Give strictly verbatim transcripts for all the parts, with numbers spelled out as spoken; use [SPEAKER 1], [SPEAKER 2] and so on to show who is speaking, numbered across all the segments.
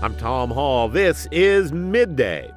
[SPEAKER 1] I'm Tom Hall. This is Midday.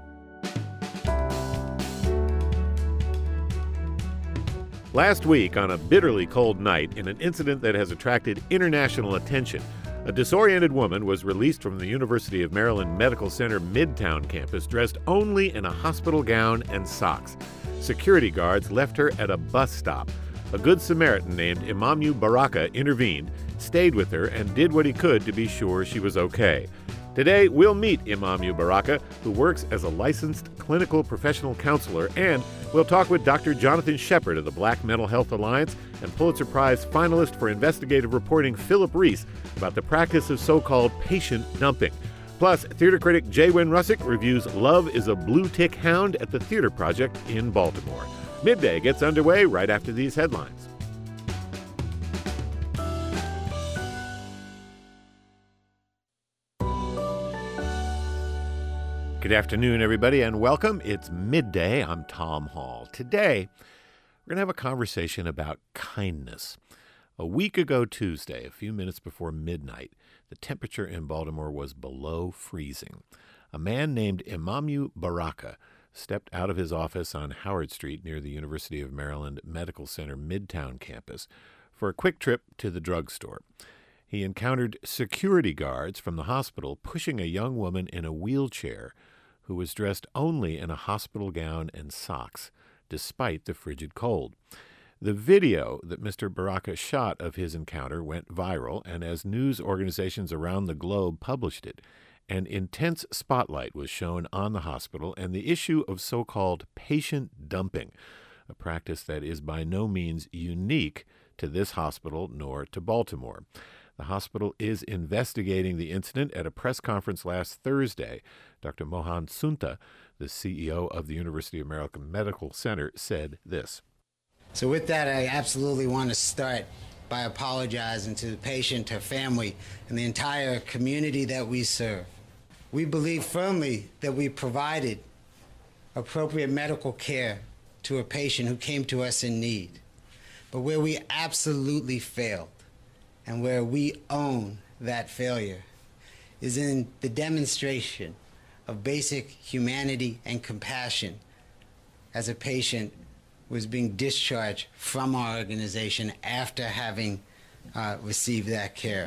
[SPEAKER 1] Last week, on a bitterly cold night, in an incident that has attracted international attention, a disoriented woman was released from the University of Maryland Medical Center Midtown campus dressed only in a hospital gown and socks. Security guards left her at a bus stop. A Good Samaritan named Imamu Baraka intervened, stayed with her, and did what he could to be sure she was okay. Today, we'll meet Imamu Baraka, who works as a licensed clinical professional counselor, and we'll talk with Doctor Jonathan Shepard of the Black Mental Health Alliance and Pulitzer Prize finalist for investigative reporting Philip Reese about the practice of so-called patient dumping. Plus, theater critic Jay Wynn Russick reviews Love is a Blue Tick Hound at the Theater Project in Baltimore. Midday gets underway right after these headlines. Good afternoon, everybody, and welcome. It's Midday. I'm Tom Hall. Today, we're going to have a conversation about kindness. A week ago Tuesday, a few minutes before midnight, the temperature in Baltimore was below freezing. A man named Imamu Baraka stepped out of his office on Howard Street near the University of Maryland Medical Center Midtown campus for a quick trip to the drugstore. He encountered security guards from the hospital pushing a young woman in a wheelchair who was dressed only in a hospital gown and socks, despite the frigid cold. The video that Mister Baraka shot of his encounter went viral, and as news organizations around the globe published it, an intense spotlight was shown on the hospital and the issue of so-called patient dumping, a practice that is by no means unique to this hospital nor to Baltimore. The hospital is investigating the incident. At a press conference last Thursday, Doctor Mohan Sunta, the C E O of the University of Maryland Medical Center, said this.
[SPEAKER 2] So with that, I absolutely want to start by apologizing to the patient, her family, and the entire community that we serve. We believe firmly that we provided appropriate medical care to a patient who came to us in need. But where we absolutely failed, and where we own that failure, is in the demonstration of basic humanity and compassion as a patient was being discharged from our organization after having uh, received that care.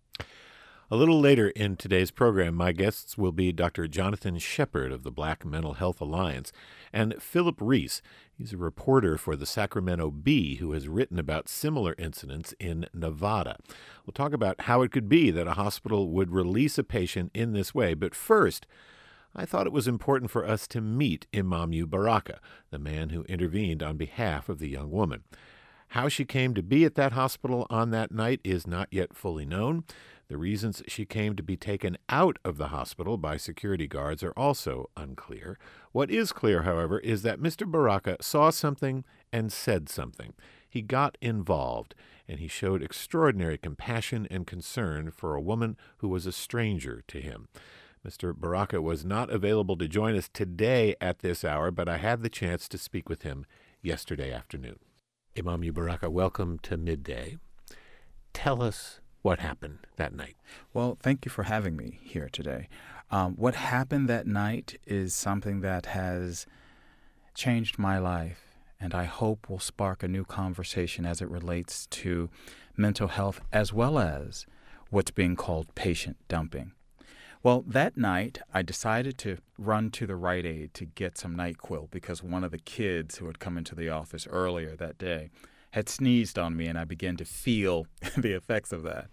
[SPEAKER 1] A little later in today's program, my guests will be Doctor Jonathan Shepard of the Black Mental Health Alliance and Philip Reese. He's a reporter for the Sacramento Bee who has written about similar incidents in Nevada. We'll talk about how it could be that a hospital would release a patient in this way. But first, I thought it was important for us to meet Imamu Baraka, the man who intervened on behalf of the young woman. How she came to be at that hospital on that night is not yet fully known. The reasons she came to be taken out of the hospital by security guards are also unclear. What is clear, however, is that Mister Baraka saw something and said something. He got involved, and he showed extraordinary compassion and concern for a woman who was a stranger to him. Mister Baraka was not available to join us today at this hour, but I had the chance to speak with him yesterday afternoon. Imamu Baraka, welcome to Midday. Tell us what happened that night.
[SPEAKER 3] Well, thank you for having me here today. Um, what happened that night is something that has changed my life, and I hope will spark a new conversation as it relates to mental health as well as what's being called patient dumping. Well, that night, I decided to run to the Rite Aid to get some NyQuil because one of the kids who had come into the office earlier that day had sneezed on me, and I began to feel the effects of that.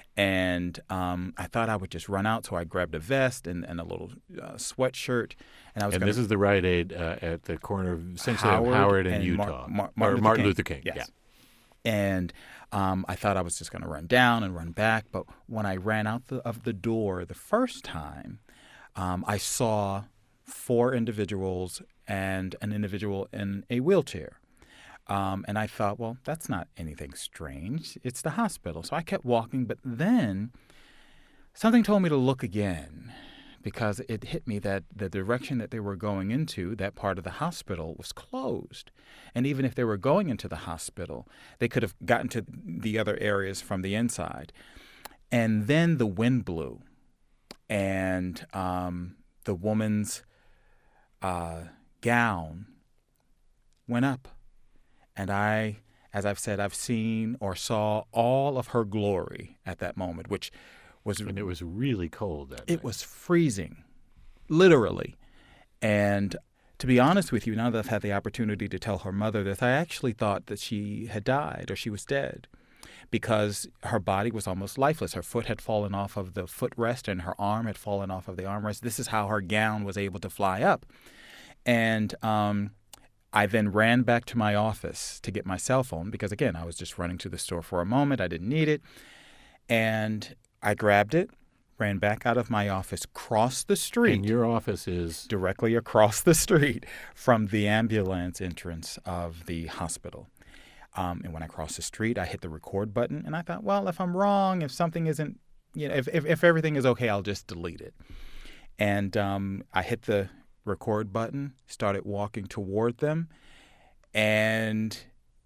[SPEAKER 3] And um, I thought I would just run out, so I grabbed a vest and, and a little uh, sweatshirt. And I was.
[SPEAKER 1] And
[SPEAKER 3] gonna,
[SPEAKER 1] this is the Rite Aid uh, at the corner of essentially
[SPEAKER 3] Howard
[SPEAKER 1] of Howard and,
[SPEAKER 3] and
[SPEAKER 1] Utah.
[SPEAKER 3] Mar- Mar-
[SPEAKER 1] Martin, Luther, Martin Luther King.
[SPEAKER 3] Yes.
[SPEAKER 1] Yeah.
[SPEAKER 3] And um, I thought I was just going to run down and run back. But when I ran out the, of the door the first time, um, I saw four individuals and an individual in a wheelchair. Um, and I thought, well, that's not anything strange. It's the hospital. So I kept walking. But then something told me to look again because it hit me that the direction that they were going into, that part of the hospital, was closed. And even if they were going into the hospital, they could have gotten to the other areas from the inside. And then the wind blew. and um, the woman's uh, gown went up. And I, as I've said, I've seen or saw all of her glory at that moment, which was...
[SPEAKER 1] And it was really cold that
[SPEAKER 3] It
[SPEAKER 1] night.
[SPEAKER 3] was freezing, literally. And to be honest with you, now that I've had the opportunity to tell her mother this, I actually thought that she had died or she was dead, because her body was almost lifeless. Her foot had fallen off of the footrest and her arm had fallen off of the armrest. This is how her gown was able to fly up. And um, I then ran back to my office to get my cell phone because, again, I was just running to the store for a moment. I didn't need it. And I grabbed it, ran back out of my office, crossed the street.
[SPEAKER 1] And your office is?
[SPEAKER 3] Directly across the street from the ambulance entrance of the hospital. Um, and when I crossed the street, I hit the record button. And I thought, well, if I'm wrong, if something isn't, you know, if, if, if everything is okay, I'll just delete it. And um, I hit the record button, started walking toward them, and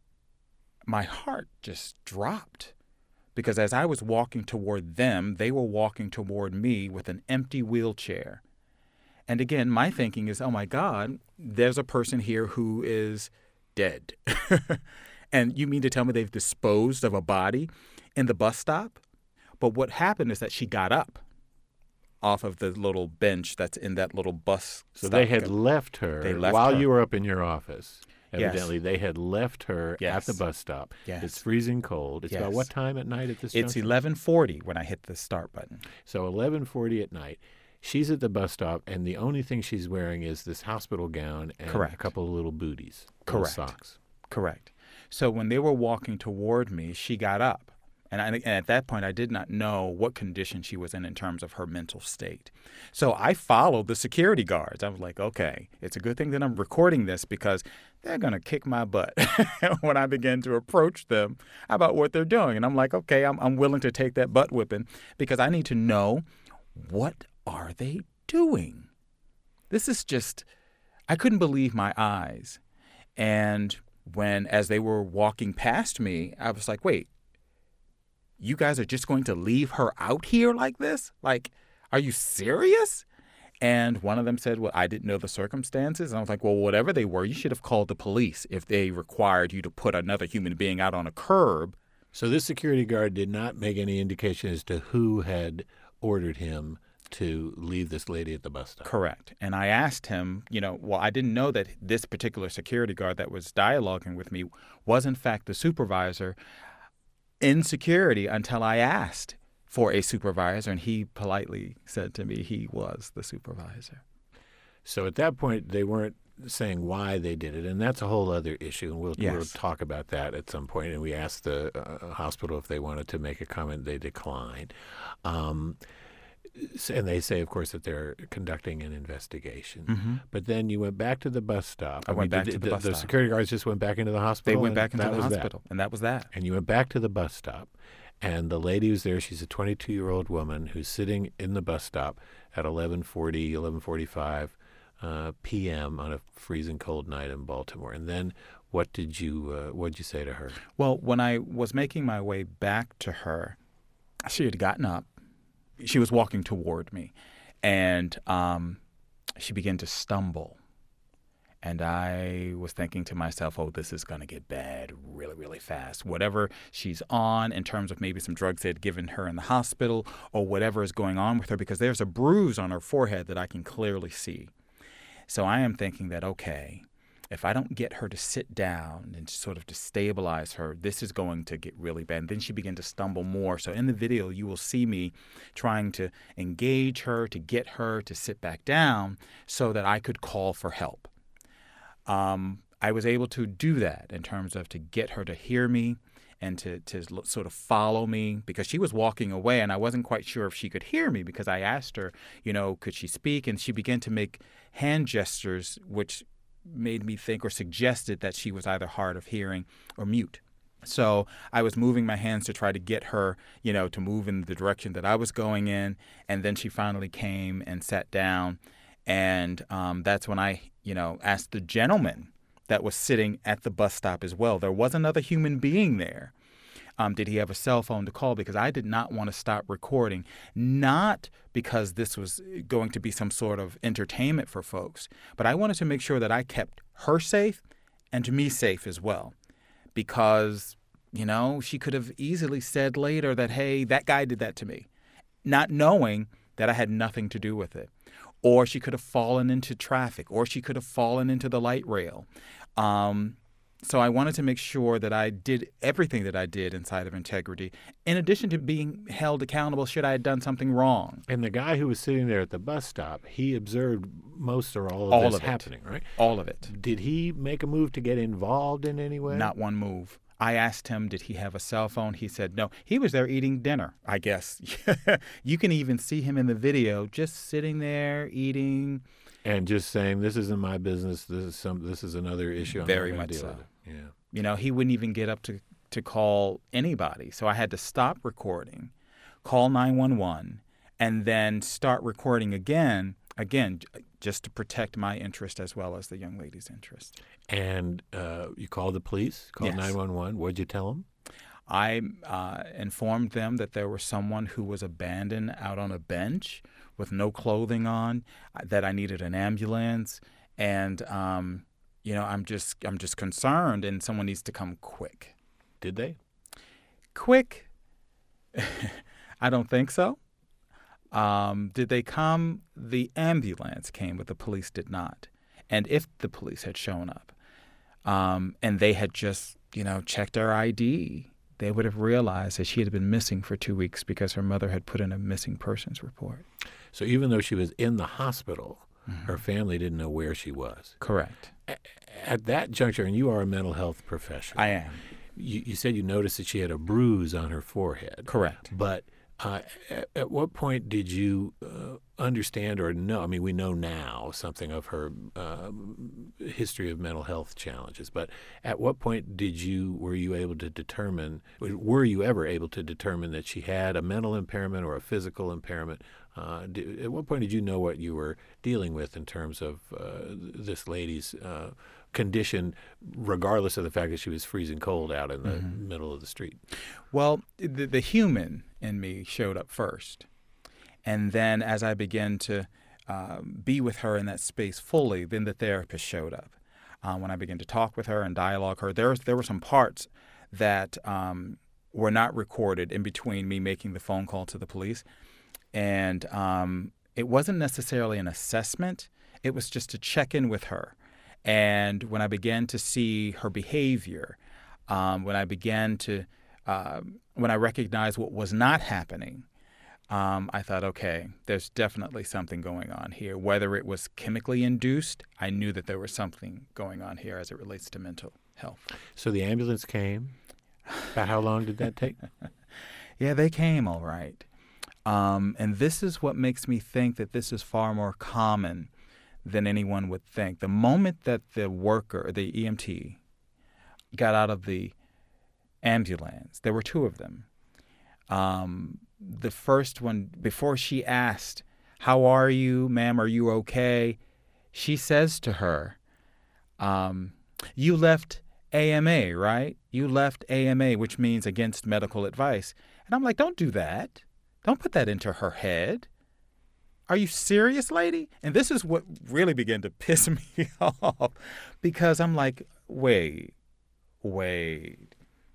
[SPEAKER 3] my heart just dropped. Because as I was walking toward them, they were walking toward me with an empty wheelchair. And again, my thinking is, oh my God, there's a person here who is dead. And you mean to tell me they've disposed of a body in the bus stop? But what happened is that she got up off of the little bench that's in that little bus
[SPEAKER 1] So
[SPEAKER 3] stop.
[SPEAKER 1] they had left her
[SPEAKER 3] They left
[SPEAKER 1] while
[SPEAKER 3] her.
[SPEAKER 1] you were up in your office.
[SPEAKER 3] Yes.
[SPEAKER 1] Evidently, they had left her
[SPEAKER 3] Yes.
[SPEAKER 1] at the bus stop.
[SPEAKER 3] Yes.
[SPEAKER 1] It's freezing cold. It's about
[SPEAKER 3] Yes.
[SPEAKER 1] what time at night at this
[SPEAKER 3] It's
[SPEAKER 1] junction?
[SPEAKER 3] eleven forty when I hit the start button.
[SPEAKER 1] So eleven forty at night. She's at the bus stop, and the only thing she's wearing is this hospital gown and
[SPEAKER 3] Correct.
[SPEAKER 1] a couple of little booties, little
[SPEAKER 3] Correct.
[SPEAKER 1] socks.
[SPEAKER 3] Correct. So when they were walking toward me, she got up. And, I, and at that point, I did not know what condition she was in in terms of her mental state. So I followed the security guards. I was like, okay, it's a good thing that I'm recording this because they're going to kick my butt when I begin to approach them about what they're doing. And I'm like, okay, I'm, I'm willing to take that butt whipping because I need to know, what are they doing? This is just, I couldn't believe my eyes. And when, as they were walking past me, I was like, wait, you guys are just going to leave her out here like this? Like, are you serious? And one of them said, well, I didn't know the circumstances. And I was like, well, whatever they were, you should have called the police if they required you to put another human being out on a curb.
[SPEAKER 1] So this security guard did not make any indication as to who had ordered him to leave this lady at the bus stop.
[SPEAKER 3] Correct. And I asked him, you know, well, I didn't know that this particular security guard that was dialoguing with me was in fact the supervisor in security until I asked for a supervisor, and he politely said to me he was the supervisor.
[SPEAKER 1] So at that point, they weren't saying why they did it, and that's a whole other issue, and we'll,
[SPEAKER 3] Yes.
[SPEAKER 1] we'll talk about that at some point. And we asked the uh, hospital if they wanted to make a comment. They declined. Um, and they say, of course, that they're conducting an investigation.
[SPEAKER 3] Mm-hmm.
[SPEAKER 1] But then you went back to the bus stop.
[SPEAKER 3] I went back
[SPEAKER 1] the,
[SPEAKER 3] to the bus
[SPEAKER 1] The
[SPEAKER 3] stop.
[SPEAKER 1] security guards just went back into the
[SPEAKER 3] They
[SPEAKER 1] hospital?
[SPEAKER 3] went
[SPEAKER 1] and
[SPEAKER 3] back into
[SPEAKER 1] that
[SPEAKER 3] the
[SPEAKER 1] was that.
[SPEAKER 3] hospital, and that was that.
[SPEAKER 1] And you went back to the bus stop, and the lady who's there, she's a twenty-two-year-old woman who's sitting in the bus stop at eleven forty, eleven forty-five uh, p m on a freezing cold night in Baltimore. And then what did you uh, what did you say to her?
[SPEAKER 3] Well, when I was making my way back to her, she had gotten up. She was walking toward me, and um, she began to stumble. And I was thinking to myself, oh, this is going to get bad really, really fast. Whatever she's on in terms of maybe some drugs they had given her in the hospital or whatever is going on with her, because there's a bruise on her forehead that I can clearly see. So I am thinking that, okay, if I don't get her to sit down and sort of to stabilize her, this is going to get really bad. And then she began to stumble more. So in the video, you will see me trying to engage her, to get her to sit back down so that I could call for help. Um, I was able to do that in terms of to get her to hear me and to, to sort of follow me, because she was walking away and I wasn't quite sure if she could hear me, because I asked her, you know, could she speak? And she began to make hand gestures, which made me think or suggested that she was either hard of hearing or mute. So I was moving my hands to try to get her, you know, to move in the direction that I was going in. And then she finally came and sat down. And um, that's when I, you know, asked the gentleman that was sitting at the bus stop as well. There was another human being there. Um, did he have a cell phone to call? Because I did not want to stop recording, not because this was going to be some sort of entertainment for folks, but I wanted to make sure that I kept her safe and me safe as well. Because, you know, she could have easily said later that, hey, that guy did that to me, not knowing that I had nothing to do with it. Or she could have fallen into traffic, or she could have fallen into the light rail. Um, so I wanted to make sure that I did everything that I did inside of integrity, in addition to being held accountable should I have done something wrong.
[SPEAKER 1] And the guy who was sitting there at the bus stop, he observed most or all of
[SPEAKER 3] all
[SPEAKER 1] this
[SPEAKER 3] of
[SPEAKER 1] happening, right?
[SPEAKER 3] All of it.
[SPEAKER 1] Did he make a move to get involved in any way?
[SPEAKER 3] Not one move. I asked him, did he have a cell phone? He said no. He was there eating dinner, I guess. You can even see him in the video just sitting there eating.
[SPEAKER 1] And just saying, this isn't my business. This is some. This is another issue. I'm
[SPEAKER 3] Very
[SPEAKER 1] not gonna
[SPEAKER 3] much
[SPEAKER 1] deal
[SPEAKER 3] so.
[SPEAKER 1] with it. Yeah.
[SPEAKER 3] You know, he wouldn't even get up to, to call anybody. So I had to stop recording, call nine one one, and then start recording again, again, just to protect my interest as well as the young lady's interest.
[SPEAKER 1] And uh, you called the police, called
[SPEAKER 3] Yes.
[SPEAKER 1] nine one one. What'd you tell them?
[SPEAKER 3] I uh, informed them that there was someone who was abandoned out on a bench with no clothing on, that I needed an ambulance, and um, you know, I'm just I'm just concerned, and someone needs to come quick.
[SPEAKER 1] Did they?
[SPEAKER 3] Quick? I don't think so. Um, did they come? The ambulance came, but the police did not. And if the police had shown up, um, and they had just, you know, checked her I D, they would have realized that she had been missing for two weeks because her mother had put in a missing persons report.
[SPEAKER 1] So even though she was in the hospital,
[SPEAKER 3] Mm-hmm.
[SPEAKER 1] her family didn't know where she was.
[SPEAKER 3] Correct.
[SPEAKER 1] A- At that juncture, and you are a mental health professional.
[SPEAKER 3] I am.
[SPEAKER 1] You, you said you noticed that she had a bruise on her forehead.
[SPEAKER 3] Correct.
[SPEAKER 1] But uh, at, at what point did you uh, understand or know? I mean, we know now something of her uh, history of mental health challenges. But at what point did you were you able to determine? Were you ever able to determine that she had a mental impairment or a physical impairment? Uh, did, at what point did you know what you were dealing with in terms of uh, this lady's uh, condition, regardless of the fact that she was freezing cold out in the mm-hmm. middle of the street?
[SPEAKER 3] Well, the, the human in me showed up first. And then as I began to uh, be with her in that space fully, then the therapist showed up. Uh, when I began to talk with her and dialogue her, there, there were some parts that um, were not recorded in between me making the phone call to the police. And um, it wasn't necessarily an assessment. It was just to check in with her. And when I began to see her behavior, um, when I began to, uh, when I recognized what was not happening, um, I thought, okay, there's definitely something going on here. Whether it was chemically induced, I knew that there was something going on here as it relates to mental health.
[SPEAKER 1] So the ambulance came. About how long did that take?
[SPEAKER 3] Yeah, they came all right. Um, and this is what makes me think that this is far more common than anyone would think. The moment that the worker, the E M T, got out of the ambulance, there were two of them. Um, the first one, before she asked, "How are you, ma'am? Are you okay?" she says to her, um, "You left A M A, right? You left A M A, which means against medical advice." And I'm like, don't do that. Don't put that into her head. Are you serious, lady? And this is what really began to piss me off because I'm like, wait, wait.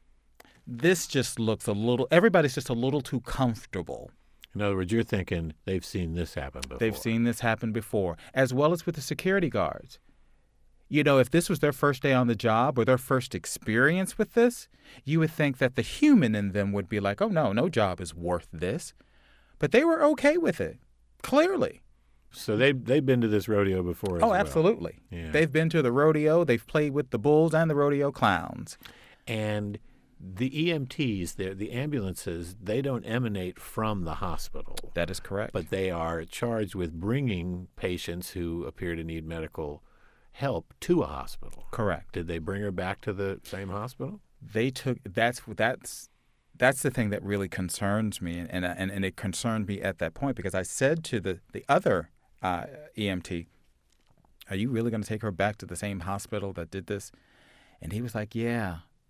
[SPEAKER 3] This just looks a little, everybody's just a little too comfortable.
[SPEAKER 1] In other words, you're thinking they've seen this happen before.
[SPEAKER 3] They've seen this happen before, as well as with the security guards. You know, if this was their first day on the job or their first experience with this, you would think that the human in them would be like, oh, no, no job is worth this. But they were okay with it, clearly.
[SPEAKER 1] So they, they've been to this rodeo before as
[SPEAKER 3] Oh,
[SPEAKER 1] well.
[SPEAKER 3] absolutely.
[SPEAKER 1] Yeah.
[SPEAKER 3] They've been to the rodeo. They've played with the bulls and the rodeo clowns.
[SPEAKER 1] And the E M Ts, the, the ambulances, they don't emanate from the hospital.
[SPEAKER 3] That is correct.
[SPEAKER 1] But they are charged with bringing patients who appear to need medical help to a hospital.
[SPEAKER 3] Correct.
[SPEAKER 1] Did they bring her back to the same hospital?
[SPEAKER 3] They took that's that's that's the thing that really concerns me, and and, and it concerned me at that point because I said to the the other uh, E M T, "Are you really going to take her back to the same hospital that did this?" And he was like, "Yeah,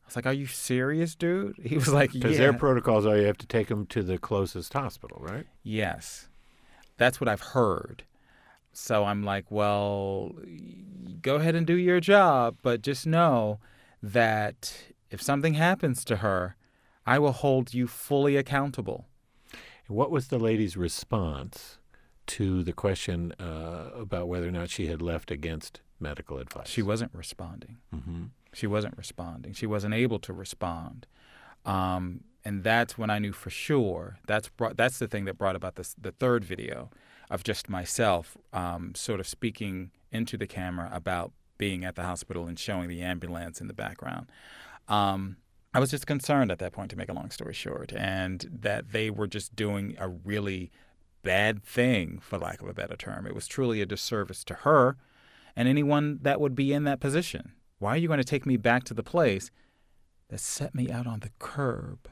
[SPEAKER 3] I was like, are you serious, dude? He was like, yeah.
[SPEAKER 1] Because their protocols are you have to take them to the closest hospital, right?
[SPEAKER 3] Yes. That's what I've heard. So I'm like, well, go ahead and do your job, but just know that if something happens to her, I will hold you fully accountable.
[SPEAKER 1] What was the lady's response to the question uh, about whether or not she had left against medical advice?
[SPEAKER 3] She wasn't responding.
[SPEAKER 1] Mm-hmm.
[SPEAKER 3] She wasn't responding. She wasn't able to respond. Um, and that's when I knew for sure. That's brought, that's the thing that brought about this, the third video of just myself um, sort of speaking into the camera about being at the hospital and showing the ambulance in the background. Um, I was just concerned at that point, to make a long story short, and that they were just doing a really bad thing, for lack of a better term. It was truly a disservice to her and anyone that would be in that position. Why are you going to take me back to the place that set me out on the curb?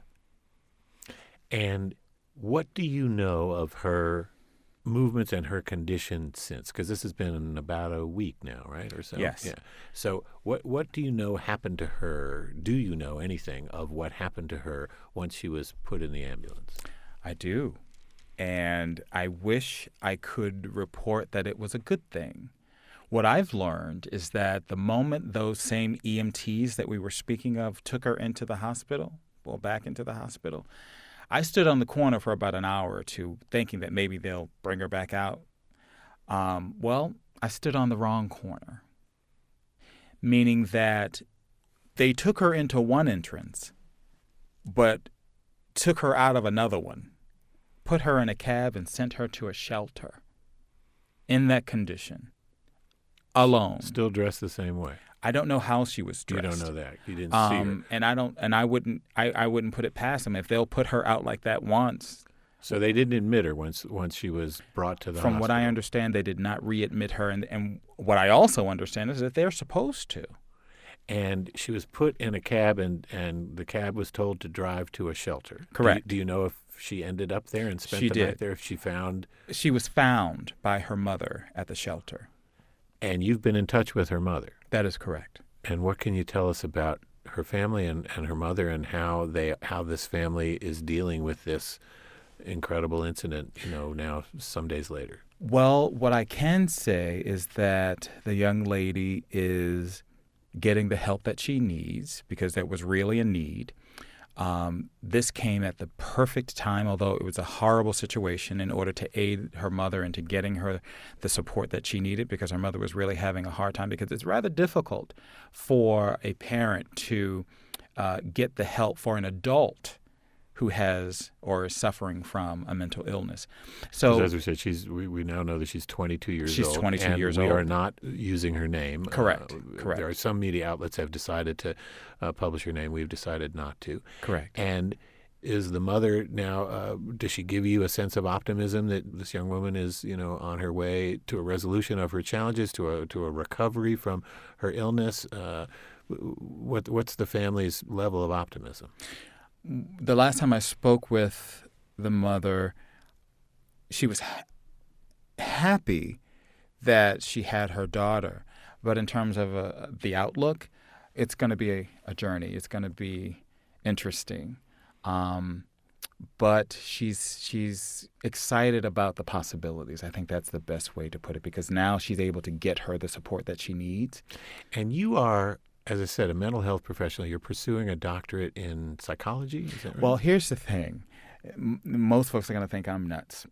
[SPEAKER 1] And what do you know of her movements and her condition since? Because this has been about a week now, right, or so?
[SPEAKER 3] Yes.
[SPEAKER 1] Yeah. So what what do you know happened to her? Do you know anything of what happened to her once she was put in the ambulance?
[SPEAKER 3] I do. And I wish I could report that it was a good thing. What I've learned is that the moment those same E M Ts that we were speaking of took her into the hospital, well, back into the hospital, I stood on the corner for about an hour or two thinking that maybe they'll bring her back out. Um, well, I stood on the wrong corner, meaning that they took her into one entrance, but took her out of another one, put her in a cab and sent her to a shelter in that condition, alone.
[SPEAKER 1] Still dressed the same way.
[SPEAKER 3] I don't know how she was dressed.
[SPEAKER 1] You don't know that. You didn't
[SPEAKER 3] um,
[SPEAKER 1] see her.
[SPEAKER 3] And I don't. And I wouldn't. I, I wouldn't put it past them if they'll put her out like that once.
[SPEAKER 1] So they didn't admit her once once she was brought to the
[SPEAKER 3] From
[SPEAKER 1] hospital.
[SPEAKER 3] what I understand, they did not readmit her. And, and what I also understand is that they're supposed to.
[SPEAKER 1] And she was put in a cab, and, and the cab was told to drive to a shelter.
[SPEAKER 3] Correct.
[SPEAKER 1] Do you, do you know if she ended up there and spent
[SPEAKER 3] She
[SPEAKER 1] the
[SPEAKER 3] did.
[SPEAKER 1] night there? If she found...
[SPEAKER 3] She was found by her mother at the shelter.
[SPEAKER 1] And you've been in touch with her mother.
[SPEAKER 3] That is correct.
[SPEAKER 1] And what can you tell us about her family and, and her mother, and how they how this family is dealing with this incredible incident, you know, now some days later?
[SPEAKER 3] Well, what I can say is that the young lady is getting the help that she needs, because there was really a need. Um, this came at the perfect time, although it was a horrible situation, in order to aid her mother into getting her the support that she needed, because her mother was really having a hard time, because it's rather difficult for a parent to uh, get the help for an adult who has or is suffering from a mental illness. So,
[SPEAKER 1] as we said, she's we, we now know that she's twenty-two years
[SPEAKER 3] she's
[SPEAKER 1] old.
[SPEAKER 3] She's twenty-two
[SPEAKER 1] and
[SPEAKER 3] years
[SPEAKER 1] we
[SPEAKER 3] old.
[SPEAKER 1] We are not using her name.
[SPEAKER 3] Correct.
[SPEAKER 1] Uh,
[SPEAKER 3] Correct.
[SPEAKER 1] There are some media outlets have decided to uh, publish her name. We've decided not to.
[SPEAKER 3] Correct.
[SPEAKER 1] And is the mother now, uh, does she give you a sense of optimism that this young woman is, you know, on her way to a resolution of her challenges, to a to a recovery from her illness? Uh, what what's the family's level of optimism?
[SPEAKER 3] The last time I spoke with the mother, she was ha- happy that she had her daughter. But in terms of uh, the outlook, it's going to be a, a journey. It's going to be interesting. Um, but she's she's excited about the possibilities. I think that's the best way to put it, because now she's able to get her the support that she needs.
[SPEAKER 1] And you are, as I said, a mental health professional. You're pursuing a doctorate in psychology? Is that right?
[SPEAKER 3] Well, here's the thing. M- most folks are going to think I'm nuts.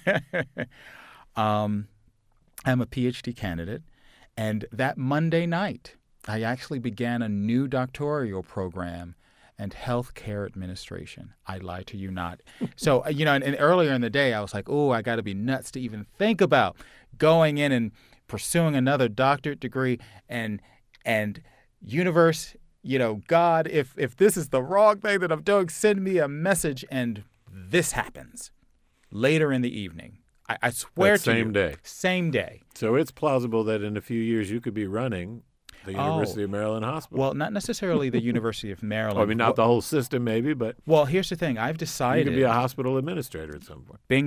[SPEAKER 3] um, I'm a P H D candidate, and that Monday night, I actually began a new doctoral program in healthcare administration. I lie to you not. So, you know, and, and earlier in the day, I was like, oh, I got to be nuts to even think about going in and pursuing another doctorate degree, and and universe, you know, God, if if this is the wrong thing that I'm doing, send me a message. And this happens later in the evening. I, I swear
[SPEAKER 1] that
[SPEAKER 3] to
[SPEAKER 1] same
[SPEAKER 3] you.
[SPEAKER 1] day.
[SPEAKER 3] Same day.
[SPEAKER 1] So it's plausible that in a few years you could be running the University
[SPEAKER 3] oh.
[SPEAKER 1] of Maryland Hospital.
[SPEAKER 3] Well, not necessarily the University of Maryland.
[SPEAKER 1] Well, I mean, not the whole system maybe, but
[SPEAKER 3] well, here's the thing. I've decided.
[SPEAKER 1] you could be a hospital administrator at some point.
[SPEAKER 3] Bingo.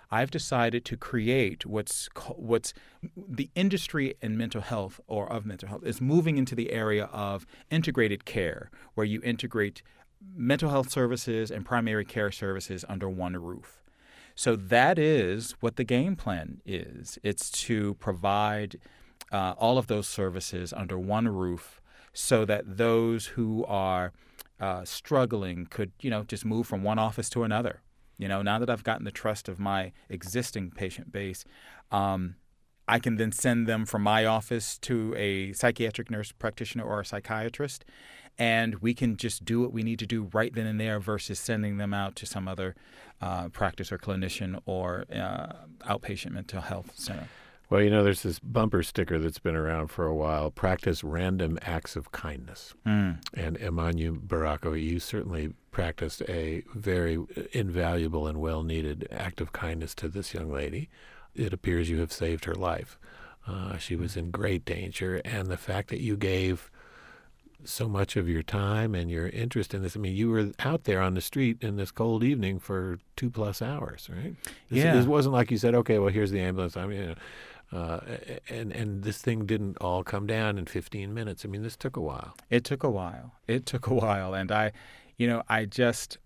[SPEAKER 3] I've decided to create what's what's the industry in mental health or of mental health is moving into the area of integrated care, where you integrate mental health services and primary care services under one roof. So that is what the game plan is. It's to provide uh, all of those services under one roof so that those who are uh, struggling could, you know, just move from one office to another. You know, now that I've gotten the trust of my existing patient base, um, I can then send them from my office to a psychiatric nurse practitioner or a psychiatrist, and we can just do what we need to do right then and there versus sending them out to some other uh, practice or clinician or uh, outpatient mental health center.
[SPEAKER 1] Well, you know, there's this bumper sticker that's been around for a while, practice random acts of kindness. Mm. And Emanu Baraka, you certainly practiced a very invaluable and well-needed act of kindness to this young lady. It appears you have saved her life. Uh, she was in great danger, and the fact that you gave so much of your time and your interest in this, I mean, you were out there on the street in this cold evening for two plus hours, right? This,
[SPEAKER 3] yeah.
[SPEAKER 1] This wasn't like you said, okay, well, here's the ambulance. I mean, you know, Uh, and and this thing didn't all come down in fifteen minutes. I mean, this took a while.
[SPEAKER 3] It took a while. It took a while. And I, you know, I just,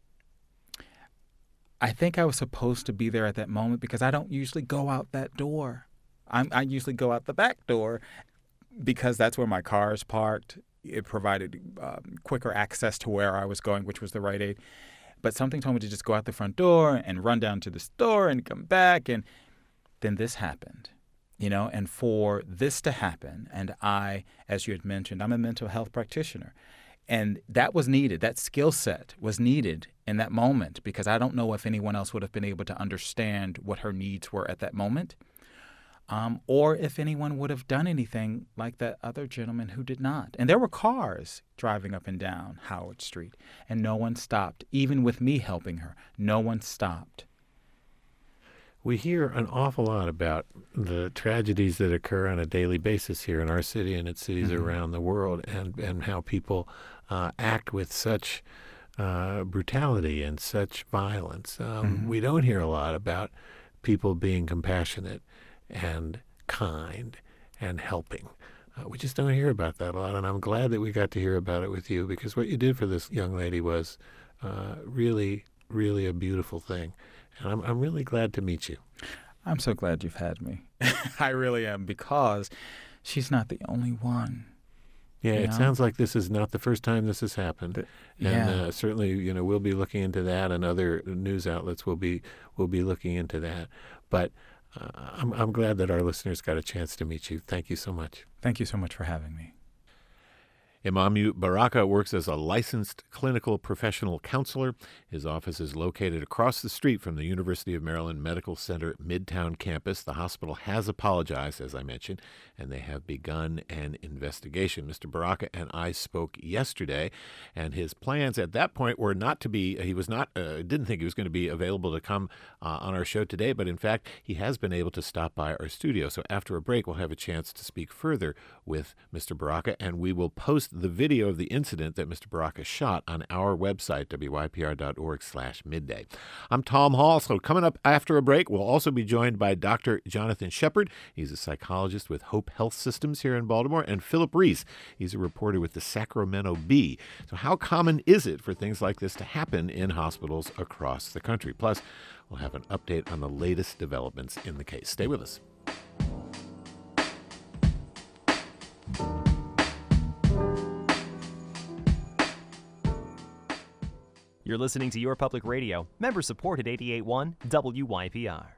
[SPEAKER 3] I think I was supposed to be there at that moment because I don't usually go out that door. I'm, I usually go out the back door because that's where my car is parked. It provided um, quicker access to where I was going, which was the Rite Aid. But something told me to just go out the front door and run down to the store and come back, and then this happened, you know, and for this to happen, and I, as you had mentioned, I'm a mental health practitioner, and that was needed. That skill set was needed in that moment because I don't know if anyone else would have been able to understand what her needs were at that moment, um, or if anyone would have done anything like that other gentleman who did not. And there were cars driving up and down Howard Street, and no one stopped. Even with me helping her, no one stopped.
[SPEAKER 1] We hear an awful lot about the tragedies that occur on a daily basis here in our city and in cities mm-hmm. around the world, and, and how people uh, act with such uh, brutality and such violence. Um, mm-hmm. We don't hear a lot about people being compassionate and kind and helping. Uh, we just don't hear about that a lot, and I'm glad that we got to hear about it with you, because what you did for this young lady was uh, really, really a beautiful thing. And I'm I'm really glad to meet you.
[SPEAKER 3] I'm so glad you've had me. I really am, because she's not the only one.
[SPEAKER 1] Yeah, it
[SPEAKER 3] know?
[SPEAKER 1] sounds like this is not the first time this has happened.
[SPEAKER 3] But,
[SPEAKER 1] and
[SPEAKER 3] yeah.
[SPEAKER 1] uh, certainly, you know, we'll be looking into that, and other news outlets will be will be looking into that. But uh, I'm I'm glad that our listeners got a chance to meet you. Thank you so much.
[SPEAKER 3] Thank you so much for having me.
[SPEAKER 1] Emanu Baraka works as a licensed clinical professional counselor. His office is located across the street from the University of Maryland Medical Center Midtown campus. The hospital has apologized, as I mentioned, and they have begun an investigation. Mister Baraka and I spoke yesterday, and his plans at that point were not to be, he was not, uh, didn't think he was going to be available to come uh, on our show today, but in fact, he has been able to stop by our studio. So after a break, we'll have a chance to speak further with Mister Baraka, and we will post the video of the incident that Mister Baraka shot on our website, W Y P R dot org slash midday. I'm Tom Hall. So coming up after a break, we'll also be joined by Doctor Jonathan Shepard. He's a psychologist with Hope Health Systems here in Baltimore, and Philip Reese. He's a reporter with the Sacramento Bee. So how common is it for things like this to happen in hospitals across the country? Plus, we'll have an update on the latest developments in the case. Stay with us.
[SPEAKER 4] You're listening to Your Public Radio, member-supported eighty-eight point one W Y P R.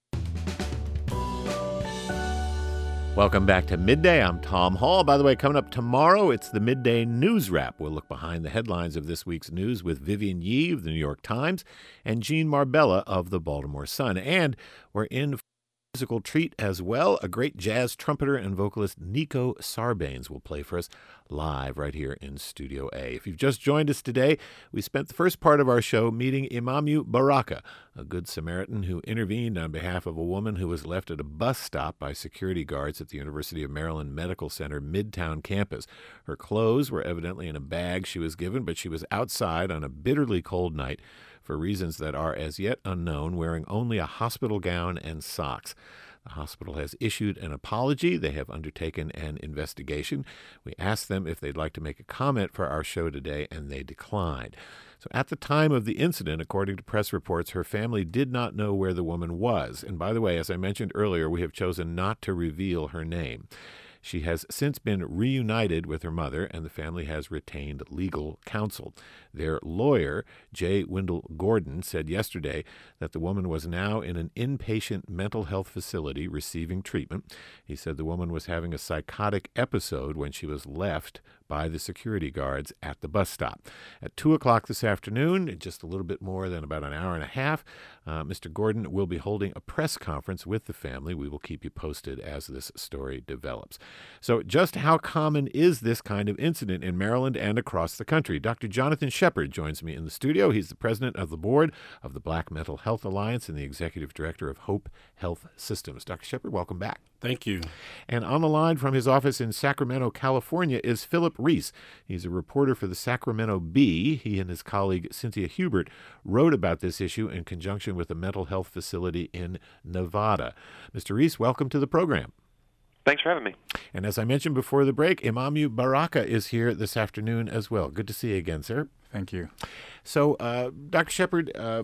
[SPEAKER 1] Welcome back to Midday. I'm Tom Hall. By the way, coming up tomorrow, it's the Midday News Wrap. We'll look behind the headlines of this week's news with Vivian Yee of the New York Times and Gene Marbella of the Baltimore Sun. And we're in musical treat as well. A great jazz trumpeter and vocalist, Nico Sarbanes, will play for us live right here in Studio A. If you've just joined us today, we spent the first part of our show meeting Emanu Baraka, a good Samaritan who intervened on behalf of a woman who was left at a bus stop by security guards at the University of Maryland Medical Center Midtown campus. Her clothes were evidently in a bag she was given, but she was outside on a bitterly cold night for reasons that are as yet unknown, wearing only a hospital gown and socks. The hospital has issued an apology. They have undertaken an investigation. We asked them if they'd like to make a comment for our show today, and they declined. So at the time of the incident, according to press reports, her family did not know where the woman was. And by the way, as I mentioned earlier, we have chosen not to reveal her name. She has since been reunited with her mother, and the family has retained legal counsel. Their lawyer, Jay Wendell Gordon, said yesterday that the woman was now in an inpatient mental health facility receiving treatment. He said the woman was having a psychotic episode when she was left by the security guards at the bus stop. At two o'clock this afternoon, just a little bit more than about an hour and a half, uh, Mister Gordon will be holding a press conference with the family. We will keep you posted as this story develops. So just how common is this kind of incident in Maryland and across the country? Doctor Jonathan Shepard joins me in the studio. He's the president of the board of the Black Mental Health Alliance and the executive director of Hope Health Systems. Doctor Shepard, welcome back.
[SPEAKER 5] Thank you.
[SPEAKER 1] And on the line from his office in Sacramento, California, is Philip Reese. He's a reporter for the Sacramento Bee. He and his colleague Cynthia Hubert wrote about this issue in conjunction with a mental health facility in Nevada. Mister Reese, welcome to the program.
[SPEAKER 6] Thanks for having me.
[SPEAKER 1] And as I mentioned before the break, Imamu Baraka is here this afternoon as well. Good to see you again, sir.
[SPEAKER 3] Thank you.
[SPEAKER 1] So, uh, Doctor Shepard, uh,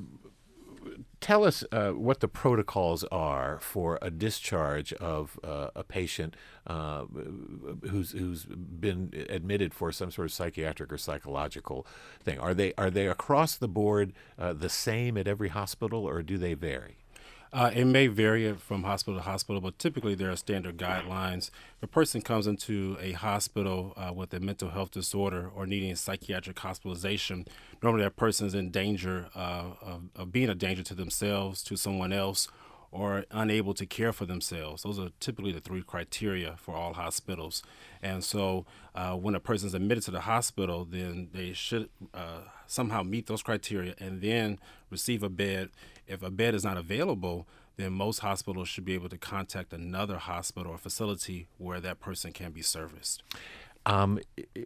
[SPEAKER 1] tell us uh, what the protocols are for a discharge of uh, a patient uh, who's who's been admitted for some sort of psychiatric or psychological thing. Are they are they across the board uh, the same at every hospital, or do they vary?
[SPEAKER 5] Uh, it may vary from hospital to hospital, but typically there are standard guidelines. If a person comes into a hospital uh, with a mental health disorder or needing psychiatric hospitalization, normally that person is in danger uh, of, of being a danger to themselves, to someone else, or unable to care for themselves. Those are typically the three criteria for all hospitals. And so uh, when a person is admitted to the hospital, then they should uh, somehow meet those criteria and then receive a bed. If a bed is not available, then most hospitals should be able to contact another hospital or facility where that person can be serviced.
[SPEAKER 1] Um,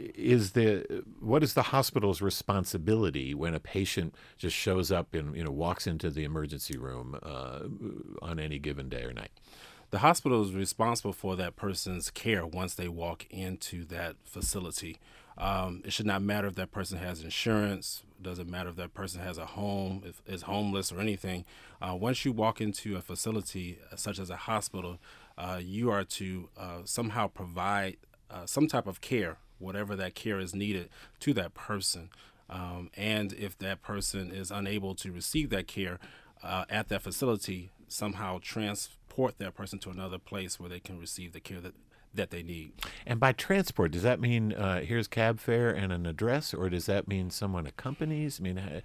[SPEAKER 1] is the what is the hospital's responsibility when a patient just shows up and you know walks into the emergency room uh, on any given day or night?
[SPEAKER 5] The hospital is responsible for that person's care once they walk into that facility. Um, it should not matter if that person has insurance. Doesn't matter if that person has a home, if is homeless or anything. Uh, once you walk into a facility uh, such as a hospital, uh, you are to uh, somehow provide uh, some type of care, whatever that care is needed, to that person. Um, and if that person is unable to receive that care uh, at that facility, somehow transport that person to another place where they can receive the care that that they need.
[SPEAKER 1] And by transport, does that mean uh, here's cab fare and an address, or does that mean someone accompanies? I mean, uh,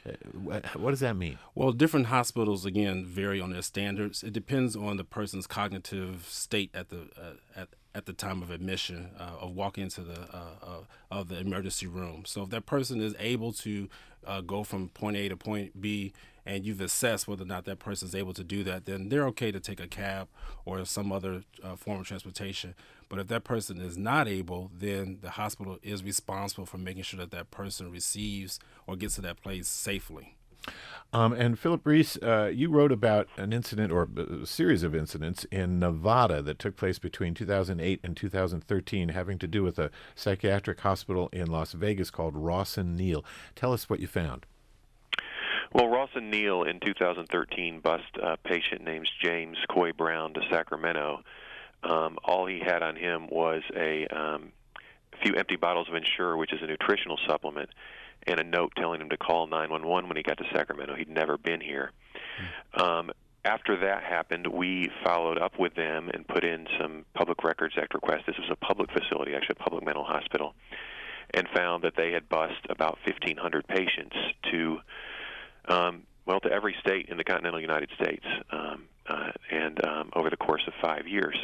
[SPEAKER 1] uh, what does that mean?
[SPEAKER 5] Well, different hospitals, again, vary on their standards. It depends on the person's cognitive state at the uh, at at the time of admission, uh, of walking into the uh, uh, of the emergency room. So if that person is able to uh, go from point A to point B, and you've assessed whether or not that person is able to do that, then they're okay to take a cab or some other uh, form of transportation. But if that person is not able, then the hospital is responsible for making sure that that person receives or gets to that place safely.
[SPEAKER 1] Um, and Philip Reese, uh, you wrote about an incident or a series of incidents in Nevada that took place between two thousand eight and two thousand thirteen having to do with a psychiatric hospital in Las Vegas called Ross and Neal. Tell us what you found.
[SPEAKER 6] Well, Ross and Neal in two thousand thirteen bust a patient named James Coy Brown to Sacramento. Um, all he had on him was a um, few empty bottles of Ensure, which is a nutritional supplement, and a note telling him to call nine one one when he got to Sacramento. He'd never been here. Mm. Um, after that happened, we followed up with them and put in some Public Records Act requests. This was a public facility, actually a public mental hospital, and found that they had bussed about fifteen hundred patients to Um, well, to every state in the continental United States, um, uh, and um, over the course of five years.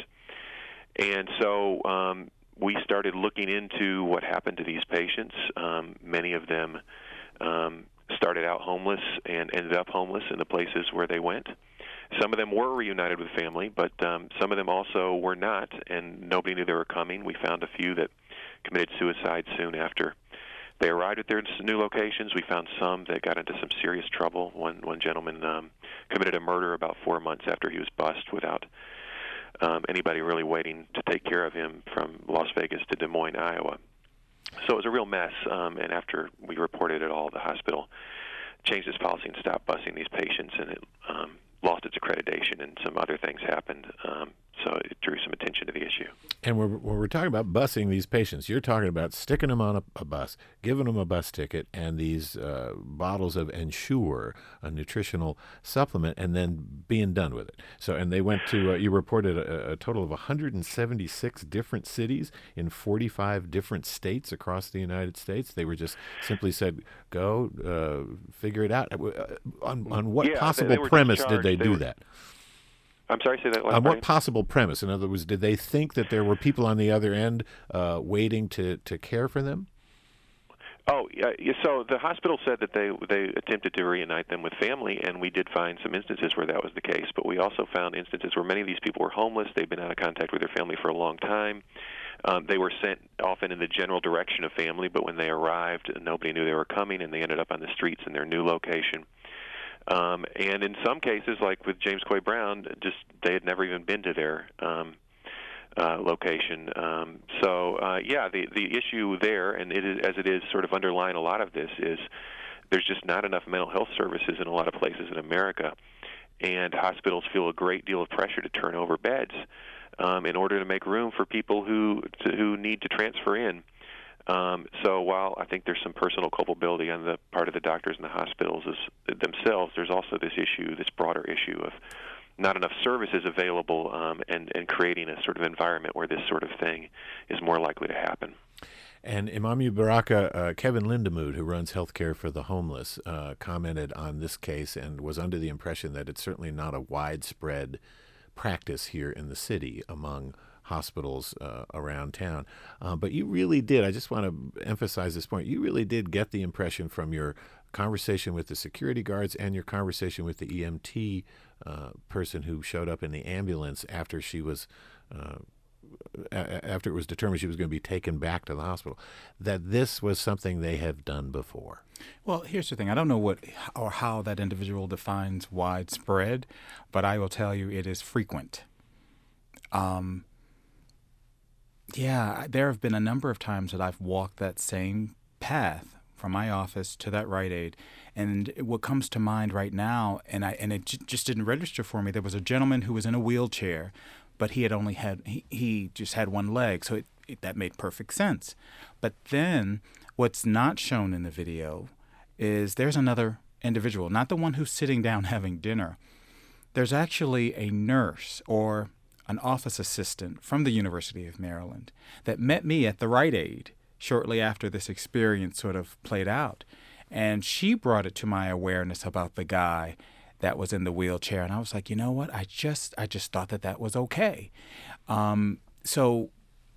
[SPEAKER 6] And so um, we started looking into what happened to these patients. Um, many of them um, started out homeless and ended up homeless in the places where they went. Some of them were reunited with family, but um, some of them also were not, and nobody knew they were coming. We found a few that committed suicide soon after they arrived at their new locations. We found some that got into some serious trouble. One one gentleman um, committed a murder about four months after he was bused without um, anybody really waiting to take care of him from Las Vegas to Des Moines, Iowa. So it was a real mess, um, and after we reported it all, the hospital changed its policy and stopped busing these patients, and it um, lost its accreditation, and some other things happened. Um, so it drew some attention to the issue.
[SPEAKER 1] And when we're, when we're talking about busing these patients, you're talking about sticking them on a, a bus, giving them a bus ticket, and these uh, bottles of Ensure, a nutritional supplement, and then being done with it. So, and they went to, uh, you reported a, a total of one hundred seventy-six different cities in forty-five different states across the United States. They were just simply said, go, uh, figure it out. Uh, on, on what
[SPEAKER 6] yeah,
[SPEAKER 1] possible
[SPEAKER 6] they, they
[SPEAKER 1] premise did they,
[SPEAKER 6] they
[SPEAKER 1] do
[SPEAKER 6] were,
[SPEAKER 1] that?
[SPEAKER 6] I'm sorry, say that last
[SPEAKER 1] On what
[SPEAKER 6] time?
[SPEAKER 1] possible premise? In other words, did they think that there were people on the other end uh, waiting to, to care for them?
[SPEAKER 6] Oh, yeah. So the hospital said that they they attempted to reunite them with family, and we did find some instances where that was the case. But we also found instances where many of these people were homeless. They've been out of contact with their family for a long time. Um, they were sent often in the general direction of family, but when they arrived, nobody knew they were coming, and they ended up on the streets in their new location. Um, and in some cases, like with James Coy Brown, just they had never even been to their um, uh, location. Um, so, uh, yeah, the the issue there, and it is, as it is sort of underlying a lot of this, is there's just not enough mental health services in a lot of places in America, and hospitals feel a great deal of pressure to turn over beds um, in order to make room for people who to, who need to transfer in. Um, so while I think there's some personal culpability on the part of the doctors and the hospitals as, themselves, there's also this issue, this broader issue of not enough services available um, and, and creating a sort of environment where this sort of thing is more likely to happen.
[SPEAKER 1] And Imami Baraka, uh, Kevin Lindemood, who runs healthcare for the homeless, uh, commented on this case and was under the impression that it's certainly not a widespread practice here in the city among hospitals uh, around town. Uh, but you really did, I just want to emphasize this point, you really did get the impression from your conversation with the security guards and your conversation with the E M T uh, person who showed up in the ambulance after she was, uh, a- after it was determined she was going to be taken back to the hospital, that this was something they have done before.
[SPEAKER 3] Well, here's the thing. I don't know what or how that individual defines widespread, but I will tell you it is frequent. Um, Yeah, there have been a number of times that I've walked that same path from my office to that Rite Aid, and what comes to mind right now, and I and it j- just didn't register for me. There was a gentleman who was in a wheelchair, but he had only had he, he just had one leg, so it, it, that made perfect sense. But then, what's not shown in the video is there's another individual, not the one who's sitting down having dinner. There's actually a nurse or an office assistant from the University of Maryland that met me at the Rite Aid shortly after this experience sort of played out. And she brought it to my awareness about the guy that was in the wheelchair. And I was like, you know what? I just I just thought that that was okay. Um, so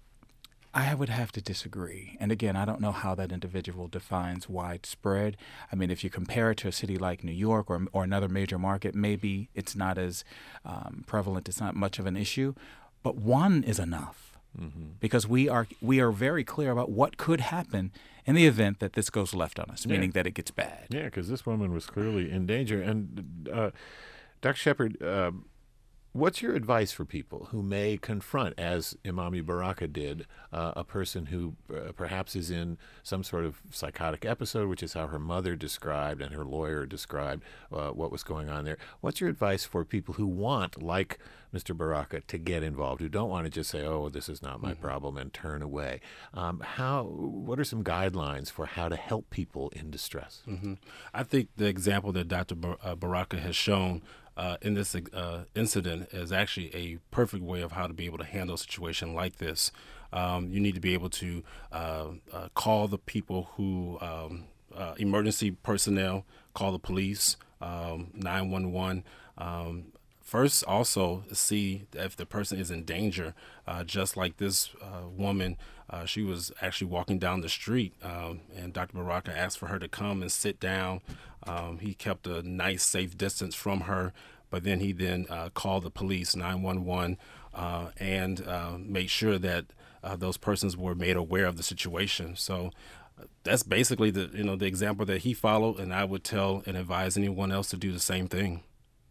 [SPEAKER 3] I would have to disagree. And again, I don't know how that individual defines widespread. I mean, if you compare it to a city like New York or or another major market, maybe it's not as um, prevalent. It's not much of an issue. But one is enough mm-hmm. because we are we are very clear about what could happen in the event that this goes left on us,
[SPEAKER 1] yeah.
[SPEAKER 3] meaning that it gets bad.
[SPEAKER 1] Yeah, because this woman was clearly in danger. And uh, Doctor Shepard, uh, what's your advice for people who may confront, as Imami Baraka did, uh, a person who uh, perhaps is in some sort of psychotic episode, which is how her mother described and her lawyer described uh, what was going on there? What's your advice for people who want, like Mister Baraka, to get involved, who don't want to just say, oh, this is not my mm-hmm. problem, and turn away? Um, how? What are some guidelines for how to help people in distress?
[SPEAKER 5] Mm-hmm. I think the example that Doctor Bar- uh, Baraka has shown Uh, in this uh, incident is actually a perfect way of how to be able to handle a situation like this. Um, you need to be able to uh, uh, call the people who, um, uh, emergency personnel, call the police, um, nine one one. Um, first, also see if the person is in danger, uh, just like this uh, woman. Uh, she was actually walking down the street, um, and Doctor Baraka asked for her to come and sit down. Um, he kept a nice, safe distance from her, but then he then uh, called the police, nine one one, uh, and uh, made sure that uh, those persons were made aware of the situation. So that's basically the you know the example that he followed, and I would tell and advise anyone else to do the same thing.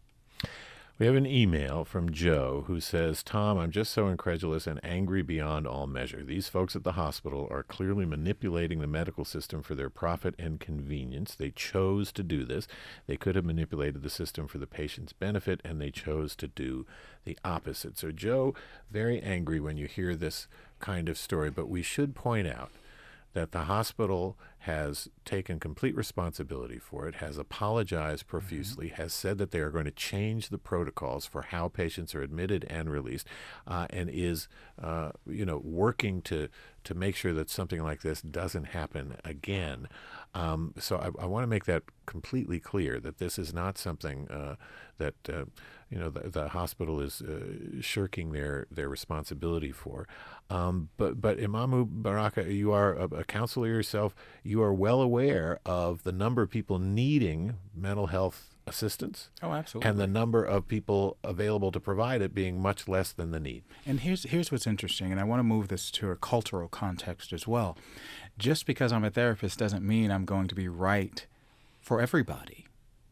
[SPEAKER 1] We have an email from Joe who says, Tom, I'm just so incredulous and angry beyond all measure. These folks at the hospital are clearly manipulating the medical system for their profit and convenience. They chose to do this. They could have manipulated the system for the patient's benefit, and they chose to do the opposite. So, Joe, very angry when you hear this kind of story, but we should point out that the hospital has taken complete responsibility for it, has apologized profusely, mm-hmm. has said that they are going to change the protocols for how patients are admitted and released, uh, and is, uh, you know, working to to make sure that something like this doesn't happen again. Um, so I, I want to make that completely clear, that this is not something uh, that uh, you know the, the hospital is uh, shirking their their responsibility for. Um, but but Imamu Baraka, you are a, a counselor yourself. You are well aware of the number of people needing mental health assistance.
[SPEAKER 3] Oh, absolutely.
[SPEAKER 1] And the number of people available to provide it being much less than the need.
[SPEAKER 3] And here's here's what's interesting, and I want to move this to a cultural context as well. Just because I'm a therapist doesn't mean I'm going to be right for everybody.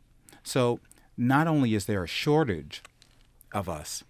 [SPEAKER 3] So not only is there a shortage of us,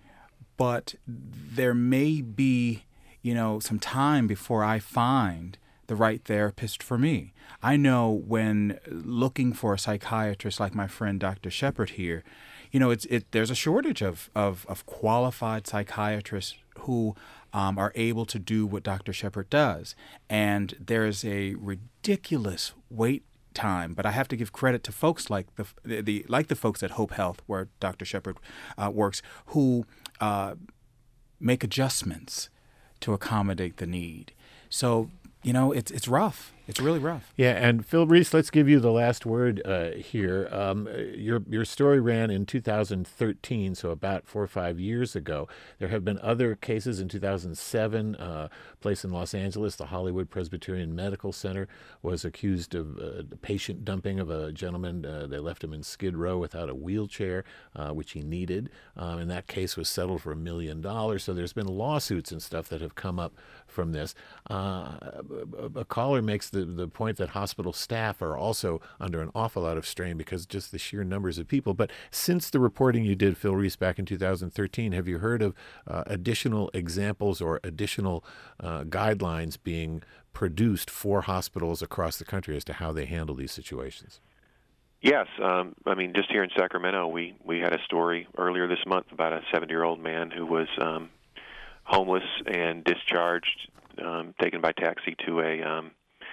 [SPEAKER 3] but there may be, you know, some time before I find the right therapist for me. I know when looking for a psychiatrist like my friend Doctor Shepard here, you know, it's it. There's a shortage of of, of qualified psychiatrists who um, are able to do what Doctor Shepard does, and there's a ridiculous wait time. But I have to give credit to folks like the the like the folks at Hope Health, where Doctor Shepard uh, works, who uh, make adjustments to accommodate the need. So, you know, it's it's rough. It's really rough.
[SPEAKER 1] Yeah, and Phil Reese, let's give you the last word uh, here. Um, your your story ran in two thousand thirteen, so about four or five years ago. There have been other cases in two thousand seven. Uh, place in Los Angeles, the Hollywood Presbyterian Medical Center was accused of uh, patient dumping of a gentleman. Uh, they left him in Skid Row without a wheelchair, uh, which he needed. Um, and that case was settled for a million dollars. So there's been lawsuits and stuff that have come up from this. Uh, a, a caller makes the, the point that hospital staff are also under an awful lot of strain because just the sheer numbers of people. But since the reporting you did, Phil Reese, back in two thousand thirteen, have you heard of uh, additional examples or additional uh, guidelines being produced for hospitals across the country as to how they handle these situations?
[SPEAKER 6] Yes. Um, I mean, just here in Sacramento, we, we had a story earlier this month about a seventy-year-old man who was um, homeless and discharged, um, taken by taxi to a um,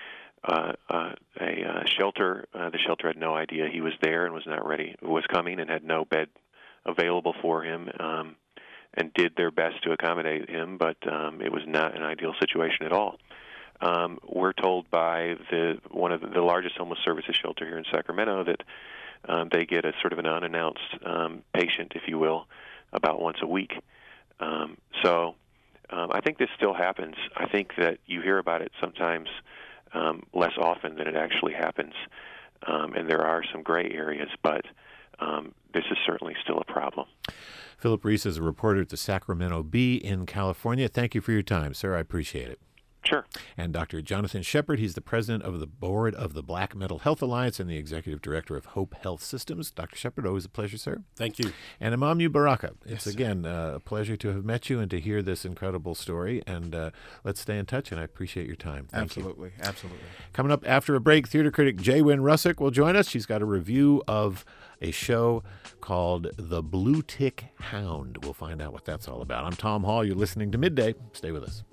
[SPEAKER 6] uh, uh, a uh, shelter. Uh, the shelter had no idea he was there and was not ready, was coming, and had no bed available for him, um, and did their best to accommodate him, but um, it was not an ideal situation at all. Um, we're told by the one of the, the largest homeless services shelter here in Sacramento that um, they get a sort of an unannounced um, patient, if you will, about once a week. Um, so um, I think this still happens. I think that you hear about it sometimes um, less often than it actually happens, um, and there are some gray areas, but um, this is certainly still a problem.
[SPEAKER 1] Philip Reese is a reporter at the Sacramento Bee in California. Thank you for your time, sir. I appreciate it.
[SPEAKER 6] Sure.
[SPEAKER 1] And Doctor Jonathan Shepard, he's the president of the board of the Black Mental Health Alliance and the executive director of Hope Health Systems. Doctor Shepard, always a pleasure, sir.
[SPEAKER 5] Thank you.
[SPEAKER 1] And Imamu Baraka, it's
[SPEAKER 5] Yes,
[SPEAKER 1] again uh, a pleasure to have met you and to hear this incredible story. And uh, let's stay in touch, and I appreciate your time. Thank
[SPEAKER 3] Absolutely.
[SPEAKER 1] you.
[SPEAKER 3] Absolutely.
[SPEAKER 1] Coming up after a break, theater critic J. Wynn Russick will join us. She's got a review of a show called The Blue Tick Hound. We'll find out what that's all about. I'm Tom Hall. You're listening to Midday. Stay with us.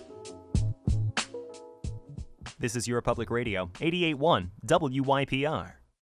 [SPEAKER 4] This is Your Public Radio, eighty-eight point one W Y P R.